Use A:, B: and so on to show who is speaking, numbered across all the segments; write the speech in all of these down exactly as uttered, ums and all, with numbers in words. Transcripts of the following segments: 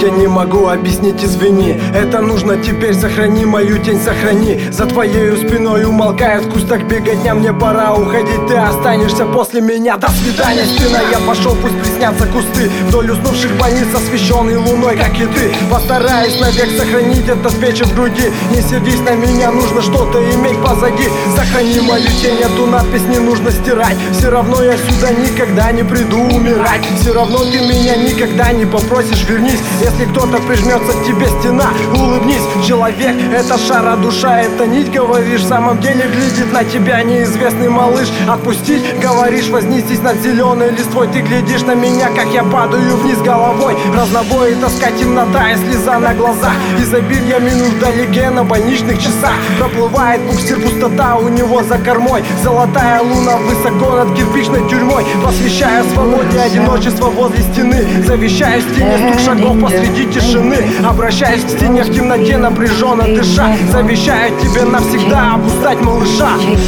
A: я не могу объяснить, извини. Это нужно теперь, сохрани мою тень, сохрани. За твоею спиной умолкает куст, так беготня, мне пора уходить. Ты останешься после меня, до свидания, спина. Я пошел, пусть приснятся кусты вдоль уснувших больниц, освещенный луной, как и ты. Постараюсь навек сохранить этот вечер в груди. Не сердись на меня, нужно что-то иметь позади. Сохрани мою тень, эту надпись не нужно стирать. Все равно я сюда никогда не приду умирать. Все равно ты меня никогда не попросишь, вернись. Если кто-то прижмется к тебе, стена, улыбнись. Человек, это шар, а душа, это нить. Говоришь, в самом деле глядит на тебя неизвестный малыш. Отпустить, говоришь, вознестись над зеленой листвой. Ты глядишь на меня, как я падаю вниз головой. Разнобой и тоска, темнота и слеза на глазах. Изобилие минут вдалеке на больничных часах. Проплывает буксир, пустота у него за кормой. Золотая луна высоко над кирпичной тюрьмой. Посвящая свободе одиночество возле стены. Завещаю стене стук шагов посреди тишины. Обращаюсь к стене в темноте, напряженно дыша. Завещаю тебе навсегда обуздать малыша.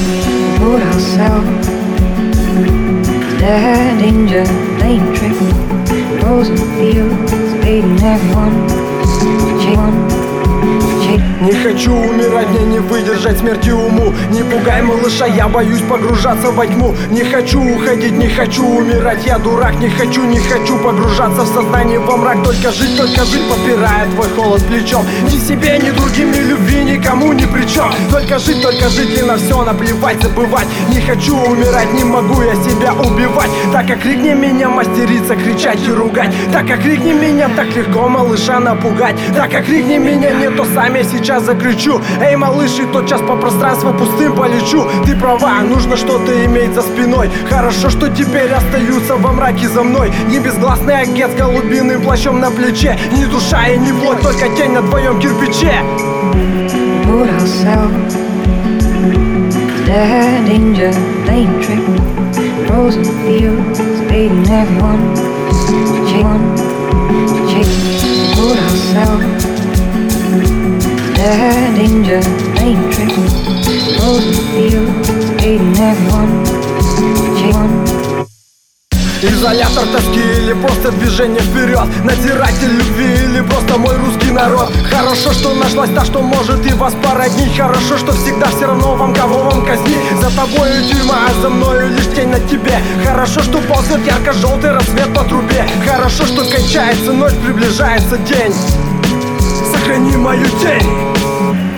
A: Не хочу умирать, мне не выдержать смерти уму. Не пугай малыша, я боюсь погружаться во тьму. Не хочу уходить, не хочу умирать, я дурак. Не хочу, не хочу погружаться в сознание во мрак. Только жить, только жить, попирая твой холод плечом. Ни себе, ни другим, ни любви, никому ни при чем. Только жить, только жить и на все наплевать, забывать. Не хочу умирать, не могу я себя убивать. Так окрикни меня, мастерица, кричать и ругать. Так окрикни меня, так легко малыша напугать. Так окрикни меня, не то сами сейчас закричу. Эй, малыш, и тотчас по пространству пустым полечу. Ты права, нужно что-то иметь за спиной. Хорошо, что теперь остаются во мраке за мной. Не безгласный агент с голубиным плащом на плече. Ни душа и ни плоть, только тень на твоем кирпиче.
B: Danger, lane trip, frozen fields, waiting everyone, everyone.
A: Изолятор тоски или просто движение вперед. Надзиратель любви или просто мой русский народ. Хорошо, что нашлась та, что может и вас породнить. Хорошо, что всегда все равно вам, кого вам казнить. За тобою тюрьма, а за мною лишь тень на тебе. Хорошо, что ползет ярко-желтый рассвет по трубе. Хорошо, что кончается ночь, приближается день. Сохрани мою тень.